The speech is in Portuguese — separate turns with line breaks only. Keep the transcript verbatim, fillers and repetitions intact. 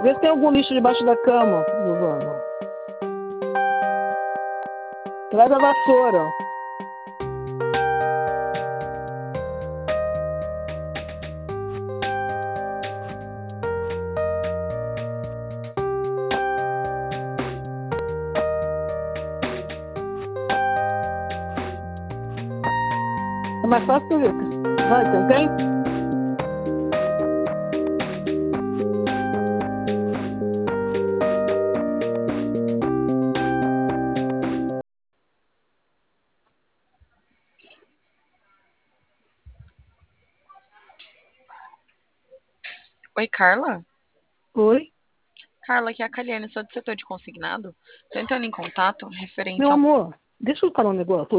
Vê se tem algum lixo debaixo da cama, Giovana. Traz a vassoura. É mais fácil que eu... Vai, tem? tem?
Oi, Carla?
Oi?
Carla, aqui é a Kaliane, sou do setor de consignado. Tô entrando em contato referente
Meu
a um...
amor, deixa eu falar um negócio.